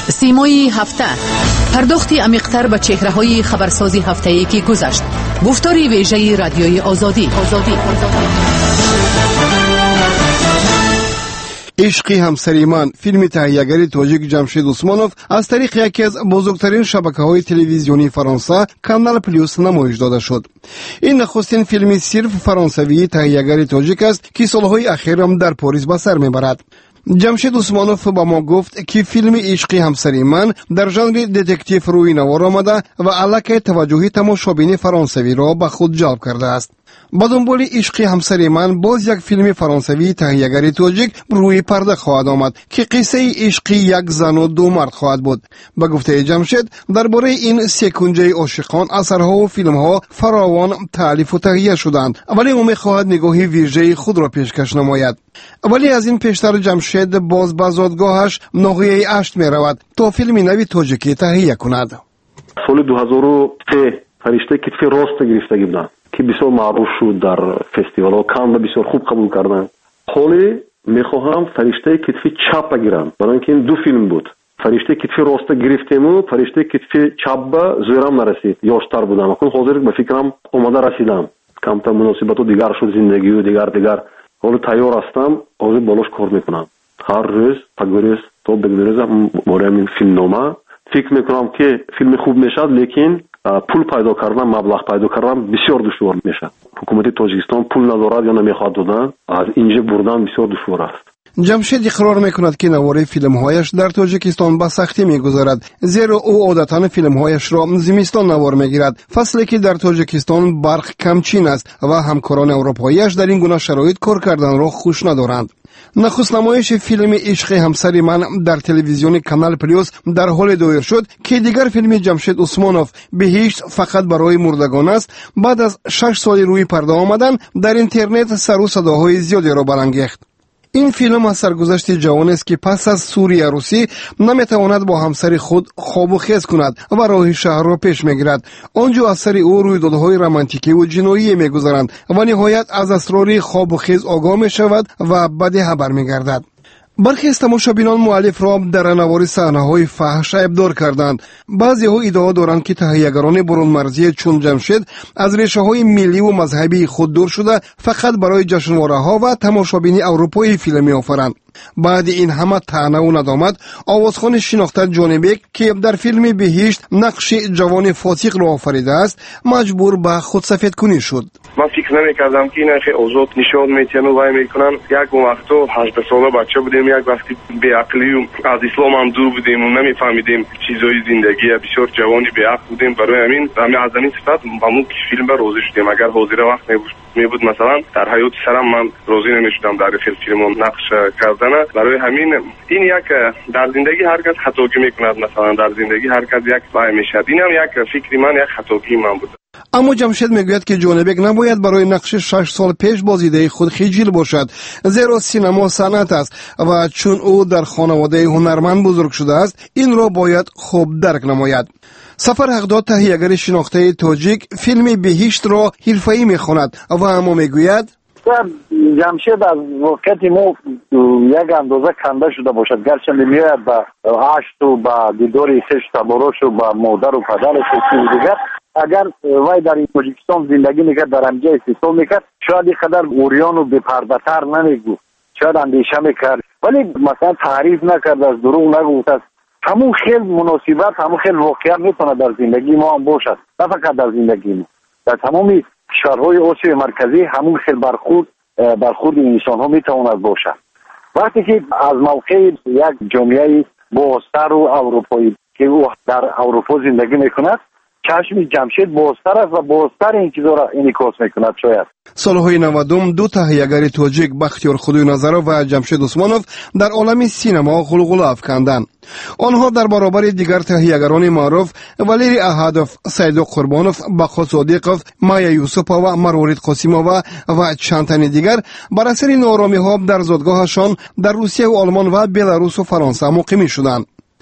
سیمای هفته، پرداختی عمیق‌تر به چهره‌های خبرسازی هفته‌ای که گذشت. گفتاری ویژه رادیوی آزادی. عشق همسری من، فیلم تهیه‌گر تاجیک جمشید عثمانوف از طریق یکی از بزرگترین شبکه‌های تلویزیونی فرانسه کانال پلیوس نمایش داده شد. این نخستین فیلم صرف فرانسوی تهیه‌گر تاجیک است که سالهای اخیر هم در پاریس به سر میبرد. جمشید عثمانوف با ما گفت که فیلم عشق همسری من در ژانر دتکتیو روی نوار آمده و علاقه توجه تماشابین فرانسوی را به خود جلب کرده است. با دنبال عشق همسری من باز یک فیلم فرانسوی تهیه‌گر تاجیک روی پرده خواهد آمد که قصه عشق یک زن و دو مرد خواهد بود. به گفته جمشید درباره این سه کنجه عاشقان اثرها و فیلم‌ها فراوان تألیف و تهیه شدند، ولی او می‌خواهد نگاهی ویژه خود را پیشکش نماید. ولی از این پیشتر جمشید باز به زادگاهش ناحیه اشت می‌رود تا فیلم نوی تاجیکی تهیه کند. سال 2003 فرشته کتف راست گرفتگی بودن که بسیار معروف شد در فستیوال ها، کان بسیار خوب قبول کردن. حالی میخواهم فرشته کتف چپ بگیرم، برای اینکه این دو فیلم بود. فرشته کتف راست گرفتیم و فرشته کتف چپ به زورم نرسید، یاشتر بودم. اکنون حاضر به فکرم اومده رسیدم، کمتر مناسبت و دیگر شد، زندگی و دیگر. حالا تیار هستم، حاضر بالاش کار میکنم. هر روز تقریبا تا بگذارم برای این فیلم نامه فکر میکنم که فیلم خوب میشد، لیکن پول پیدا کردن، مبلغ پیدا کردن بسیار دشوار میشه. حکومت تاجیکستان پول ندارد یا نمیخواد دادن، از اینجا بردن بسیار دشوار است. جمشید اقرار میکند که نواره فیلمهایش در تاجیکستان به سختی میگذرد، زیرا او عادتا فیلمهایش را زمستان نوار میگیرد، فصلی که در تاجیکستان برق کمچین است و همکاران اروپاییش در این گونه شرایط کار کردن را خوش ندارند. نخست نمایش فیلم عشق همسری من در تلویزیون کانال پلیوس در حال دایر شد که دیگر فیلم جمشید عثمانوف بهشت فقط برای مردگان است بعد از 6 سال روی پرده آمدن در اینترنت سر و صداهای زیادی را برانگیخت. این فیلم از سرگذشت جوانی است که پس از سوری عروسی نمیتواند با همسر خود خواب و خیز کند و راه شهر را پیش میگیرد. آنجا اثر او رویدادهای رمانتیکی و جنایی میگذارند و نهایت از اسرار خواب و خیز آگاه میشود و بعد خبر میگردد. برخی از تماشابینان مؤلف را در نوار صحنه‌های فحش ابدار کردند. بعضی‌ها ادعا دارند که تهیه‌گران برون مرزی چون جمشید از ریشه‌های ملی و مذهبی خود دور شده فقط برای جشنواره‌ها و تماشابینی اروپایی فیلم می‌آفرند. بعد این همه طعنه و ندامت، آوازخوان شناخته جانی بیک که در فیلم بهشت نقش جوان فاسق را آفریده است مجبور به خودسفید کنی شد. من فکر نمی‌کردم که اینا خیلی آزاد نشون میتونن و وای میکنن. یک وقتا 18 ساله بچه بودیم، یک وقتی بی عقلی و از اسلام هم دور بودیم و نمیفهمیدیم چیزای زندگی، بسیار جوانی بی عقل بودیم. برای همین از این صفت همون فیلم را راضی شدیم. اگر حاضر وقت میبود مثلا در حیات سرم من راضی نمیشدم در فیلم نقش کردن. برای همین این یک در زندگی هر کس خطاگی میکند، مثلا در زندگی هر کس یک وای میشد. اینم یک فکری من، یک خطاگی من بود. اما جمشید میگوید که جان بیک نباید برای نقش 6 سال پیش بازیده خود خجل باشد، زیرا سینما صنعت است و چون او در خانواده هنرمند بزرگ شده است این را باید خوب درک نماید. سفر حقداد تهیه‌گر شناخته تاجیک فیلم بهشت را حرفه‌ای میخواند و اما میگوید جمشید از واقعیت ما یک اندازه کنده شده باشد، گرچه میاد به عشق و به دیدار خیش تباراش و به مادر و پدرش و چیز دیگر. اگر وای در این تاجیکستان زندگی میکرد، در همجا استثمار میکرد، شاید این قدر اوریان و بپرده‌تر نمیگفت، شاید اندیشه میکرد، ولی مثلا تعریف نکرد، از دروغ نگفت. است همون خیلی مناسبت، همون خیلی واقعیت میتونه در زندگی ما هم باشد، نه فقط در زندگی ما، در تمامی شهرهای آسیای مرکزی همون خیلی برخورد انسان ها میتواند باشد. وقتی که از موقع یک جامعه بازتر و اروپایی که او در اروپا زندگی میکند، چشم جمشید بازتر است و بازتر این چیزا را انعکاس میکند. شاید سالهای 90 دو تهیه‌گر تاجیک بختیار خدوی نظرov و جمشید عثمانوف در عالم سینما غلغله افکندند. آنها در برابر دیگر تهیه‌گران معروف ولیری احدوف، سیدو قربانوف، بقا صادقوف، مایا یوسفووا و مروارید قاسیمووا و چند تن دیگر بر اثر نارامی‌ها در زادگاهشان در روسیه و آلمان و بلاروس و فرانسه مقیم شدند.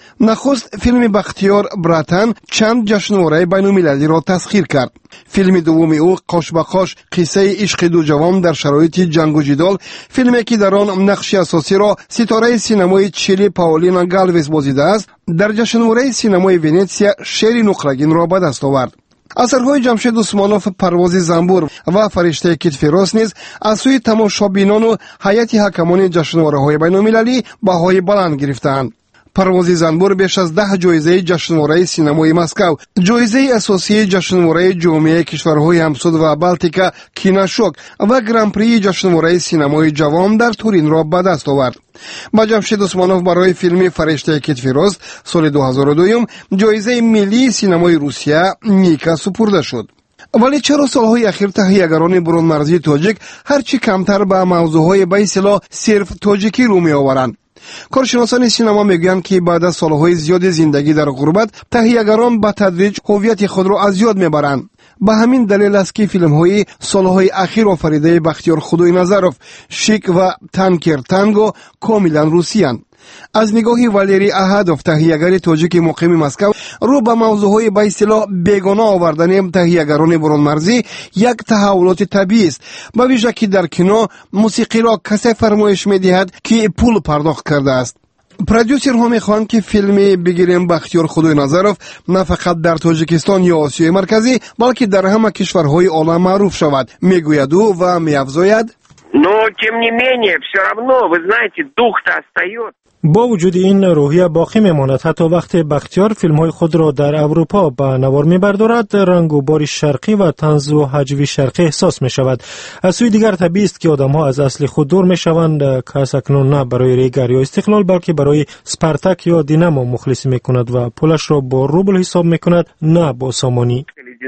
نخست فیلم بختیار براتن چند جشنواره بین‌المللی را تسخیر کرد. فیلم دوم او قاش به قاش قصه عشق دو جوان در شرایط جنگ و جدال، فیلمی که در آن نقش اساسی را ستاره سینمای چیلی پاولینا گالویس بازیده است، در جشنواره سینمای ونیتسیا شیر نقرگین را به دست آورد. اثرهای جمشید عثمانوف پرواز زنبور و فرشته کتف راست نیز از سوی تماشابینان و هیئت حکمان جشنواره‌های بین‌المللی بهای بلند گرفتند. پرواز زنبور بیش از 10 جایزه جشنواره سینمای مسکو، جایزه اساسی جشنواره جامعه کشورهای همسود و بالتیکا کیناشوک و گران پری جشنواره سینمای جوان در تورین را به دست آورد. با جمشید عثمانوف برای فیلم فرشته کتف راست سال 2002 جایزه ملی سینمای روسیه نیکا سپرده شد. ولی چرا سالهای اخیر تهیه‌گران برون‌مرزی تاجیک هرچی کمتر به موضوعهای به اصطلاح صرف تاجیکی رو می‌آورند؟ کارشناسان سینما میگویند که بعد از سالهای زیاد زندگی در غربت تهیه‌گران به تدریج هویت خود را از یاد میبرند. به همین دلیل است که فیلم‌های سالهای اخیر آفریده بختیار خدای نظروف، شیک و تنکر تانگو کاملا روسی‌اند. از نگاهی والری احدوف تهیه‌گر تاجیک مقیم مسکو رو به موضوعهای به اصطلاح بیگانه آوردن تهیه‌گران برون‌مرزی یک تحولات طبیعی است، به ویژه که در کینو موسیقی را کسی فرمایش می‌دهد که پول پرداخت کرده است. پرودیوسرها می‌خواهند که فیلم بگیریم بختیار خدای نظروف نه فقط در تاجیکستان یا آسیای مرکزی بلکه در همه کشورهای عالم معروف شود، میگوید او و می‌افزاید: Но тем не менее все равно, вы знаете, дух-то остается. با وجود این روحیه باقی میماند. حتی وقتی بختیار فیلم‌های خود را در اروپا به نوار می‌بردارد، رنگ و بار شرقی و طنز و هجوی شرقی احساس می‌شود. از سوی دیگر طبیعی است که آدم‌ها از اصل خود دور می‌شوند، کس اکنون نه برای ریگر یا استقلال بلکه برای سپارتاک یا دینامو مخلصی می‌کند و پولش را با روبل حساب می‌کند، نه با سامانی.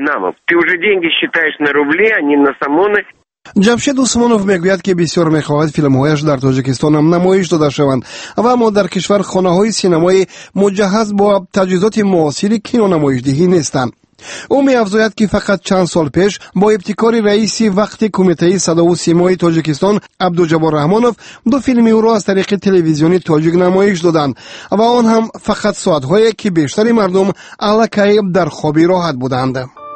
Ты уже деньги считаешь на рубли, а не на самоны. جمشید عثمانوف میگوید که بسیار میخواهد فیلمهایش در تاجیکستان هم نمایش داده شوند و اما در کشور خانه‌های سینمایی مجهز با تجهیزات معاصر کینو نمایشدهی نیستند. او می‌افزاید که فقط چند سال پیش با ابتکار رئیس وقت کمیته صدا و سیمای تاجیکستان عبدالجبار رحمانوف دو فیلم او را از طریق تلویزیونی تاجیک نمایش دادند و آن هم فقط ساعت‌هایی که بیشتر مردم الکی در خوابی راحت بودند.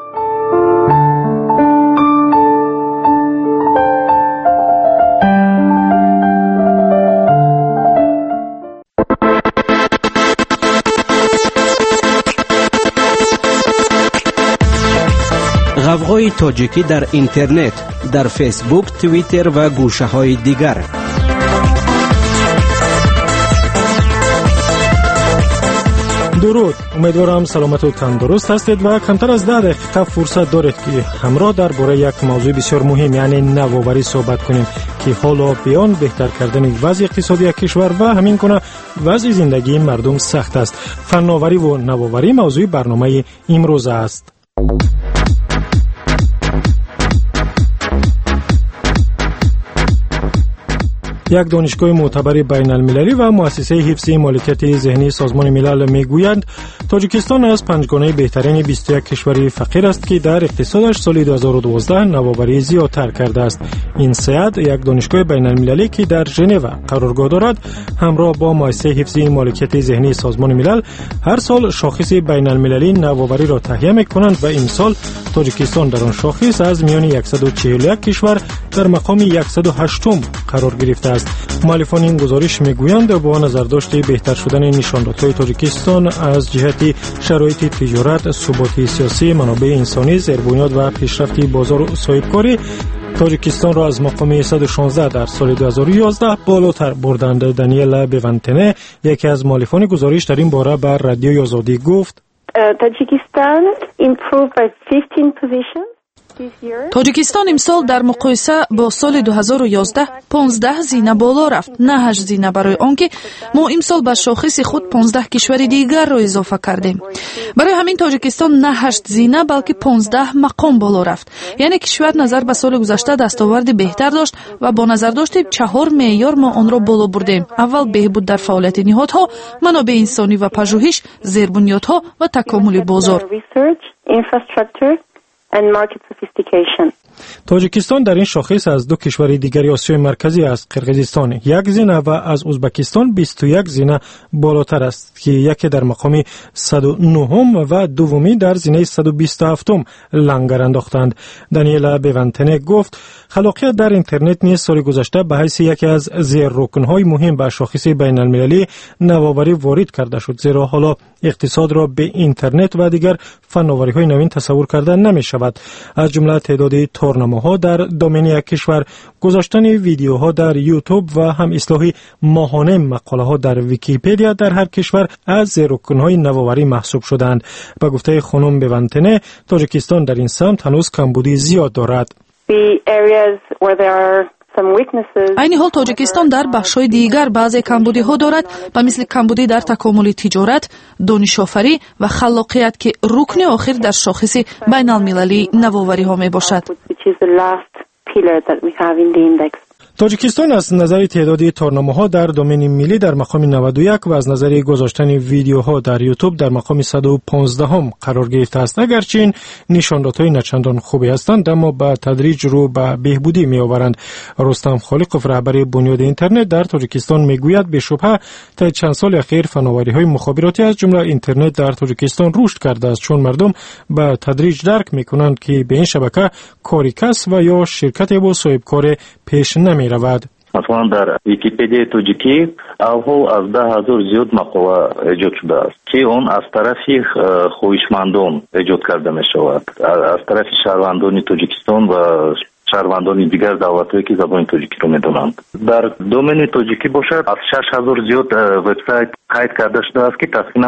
غوغای تاجیکی در اینترنت، در فیسبوک، توییتر و گوشه‌های دیگر. درود، امیدوارم سلامت و تندرست هستید و کمتر از 10 دقیقه فرصت دارید که همراه درباره یک موضوع بسیار مهم یعنی نوآوری صحبت کنیم که حالا بیان بهتر کردن وضع اقتصادی کشور و همین گونه وضع زندگی مردم سخت است. فناوری و نوآوری موضوع برنامه امروز است. یک دانشگاه معتبر بین المللی و مؤسسه حفظ مالکیت ذهنی سازمان ملل میگویند تاجیکستان از پنجگانه بهترین 21 کشور فقیر است که در اقتصادش سال 2012 نوآوری زیادتر کرده است. این سیاد یک دانشگاه بین المللی که در ژنو قرارگاه دارد همراه با مؤسسه حفظ مالکیت ذهنی سازمان ملل هر سال شاخص بین المللی نوآوری را تهیه میکنند و امسال تاجیکستان در آن شاخص از میان 141 کشور در مقام 108م قرار گرفته است. مؤلفان این گزارش میگویند با نظرداشت بهتر شدن نشاندادهای تاجیکستان از جهت شرایط تجارت، ثبات سیاسی، منابع انسانی، زیربنیاد و پیشرفت بازار و صاحبکاری تاجیکستان را از مقام 116 در سال 2011 بالاتر بردند. دانیل بیونتنه یکی از مؤلفان گزارش در این باره بر رادیوی آزادی گفت تاجیکستان improved by 15 positions. تاجیکستان امسال در مقایسه با سال 2011 15 زینه بالا رفت، نه 8 زینه، برای آنکه ما امسال به شاخص خود 15 کشور دیگر را اضافه کردیم. برای همین تاجیکستان نه 8 زینه بلکه 15 مقام بالا رفت. یعنی کشور نظر به سال گذشته دستاورد بهتر داشت و با نظر داشت 4 معیار ما آن را بالا بردیم. اول بهبود در فعالیت نهادها، منابع انسانی و پژوهش، زیربنیادها و تکامل بازار. and market sophistication. تاجیکستان در این شاخص از دو کشور دیگری آسیای مرکزی است، قرقیزستان 1 زینه و از ازبکستان 21 زینه بالاتر است که یکی در مقام 109 و دومی در زینه 127 لنگر انداختند. دانیلا بیونتنه گفت خلاقیت در اینترنت نیز سال گذشته به حیث یکی از زیر رکن‌های مهم به شاخص بین المللی نوآوری وارد کرده شد، زیرا حالا اقتصاد را به اینترنت و دیگر فناوری‌های نوین تصور کرده نمی شود. از جمله تعداد تورنمه‌ها در دامنه کشور، گذاشتن ویدیوها در یوتیوب و هم اصلاح ماهانه مقاله‌ها در ویکی‌پدیا در هر کشور از رکن‌های نوآوری محسوب شدند. به گفته خانم بیونتنه، تاجیکستان در این سمت هنوز کمبودی زیاد دارد. عین حال تاجیکستان در بخش‌های دیگر بعضی کمبودی‌ها دارد، به مثل کمبودی در تکامل تجارت، دانش آفرینی و خلاقیت که رکن آخر در شاخص بین المللی نوآوری‌ها میباشد. تاجیکستان از نظر تعداد تورنمه‌ها در دامن ملی در مقام 91 و از نظر گذاشتن ویدیوها در یوتیوب در مقام 115 قرار گرفته است. اگرچه این نشان‌دادهای نچندان خوبی هستند، اما به تدریج رو به بهبودی می‌آورند. رستم خالقوف، رهبر بنیاد اینترنت در تاجیکستان، میگوید به شبهه تا چند سال اخیر فناوری‌های مخابراتی از جمله اینترنت در تاجیکستان رشد کرده است، چون مردم به تدریج درک می‌کنند که به این شبکه کاری کس و یا شرکت با صاحبکار پیش نمی رود. مثلا در ویکی‌پدیا تاجیکی اوهو از 10,000 زیاد مقاله ایجاد شده است که اون از طرف خواهشمندان ایجاد کرده می شود، از طرف شهروندان تاجیکستان و شهروندان دیگر دولت‌هایی که زبان تاجیکی رو می‌دانند. در دامن تاجیکی باشد از 6,000 زیاد وبسایت قید کرده شده است که تقریباً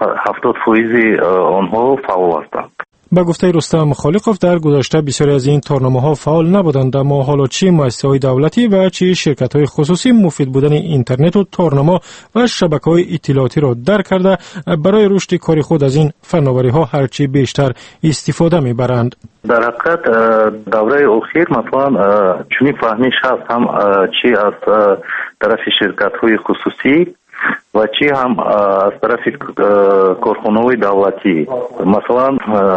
60-70% آنها فعال هستند. به گفته رستم خالقوف، در گذشته بسیاری از این تورنمه‌ها فعال نبودند، اما حالا چه مؤسسه‌های دولتی و چه شرکت‌های خصوصی مفید بودن اینترنت و تورنمه و شبکه‌های اطلاعاتی را درک کرده برای رشد کار خود از این فناوری‌ها هرچی بیشتر استفاده می‌برند. در حقیقت دوره اخیر مثلا چنین فهمیش هست، هم چی از طرف شرکت‌های خصوصی و چی هم از طرف کارخانه‌های دولتی. مثلا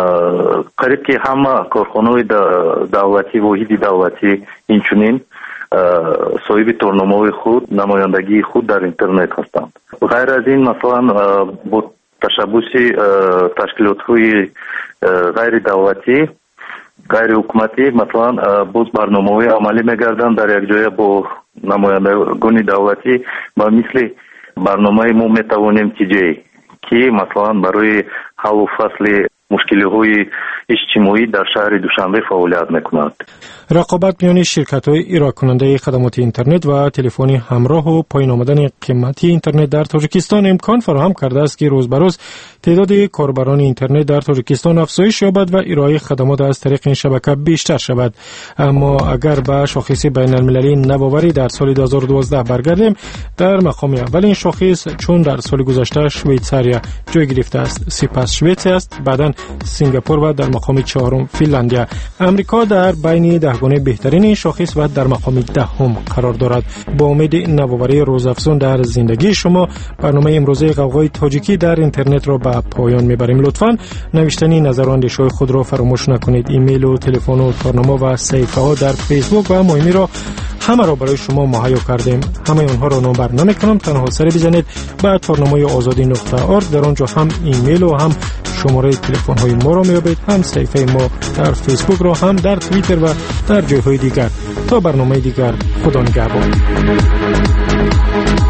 قریب که همه کارخانه‌های دولتی و واحد دولتی اینچنین صاحب تورنمه‌های خود، نمایندگی خود در اینترنت هستند. غیر از این مثلا با تشبث تشکیلات‌های غیر دولتی، غیر حکومتی، مثلا باز برنامه‌های عملی می‌گردند در یک جای با نمایندگان دولتی، با مثل برنامه ما میتوانیم تیجایی که مثلا برای حل و فصل مشکل‌های اجتماعی در شهر دوشنبه فعالیت می‌کند. رقابت میان شرکت‌های ارائه کننده خدمات اینترنت و تلفنی همراه و پایین آمدن قیمتی اینترنت در تاجیکستان امکان فراهم کرده است که روز به روز تعداد کاربران اینترنت در تاجیکستان افزایش یابد و ارائه خدمات از طریق این شبکه بیشتر شود. اما اگر به شاخص بین المللی نوآوری در سال 2012 برگردیم، در مقام اول این شاخص چون در سال گذشته شویتزاریا جای گرفته است، سپس شوئد است، بعداً سنگاپور و در مقام 4 فنلاندیا. امریکا در بین دهگانه بهترین این شاخص و در مقام 10 قرار دارد. با امید نوآوری روزافزون در زندگی شما، برنامه امروزه قوقای تاجیکی در اینترنت را به پایان میبریم. لطفاً نوشتن نظر و اندیشه‌های خود را فراموش نکنید. ایمیل و تلفن و تورنمه و صفحه‌ها در فیسبوک و مهمی را همه را برای شما مهیا کردیم. همه آنها را نامبر نمی‌کنم، تنها سر بزنید به تورنمه آزادی.org. در آنجا هم ایمیل و هم شماره تلفن های ما را میابید، هم صفحه ما در فیسبوک را، هم در توییتر و در جایهای دیگر. تا برنامه دیگر، خدا نگهدار.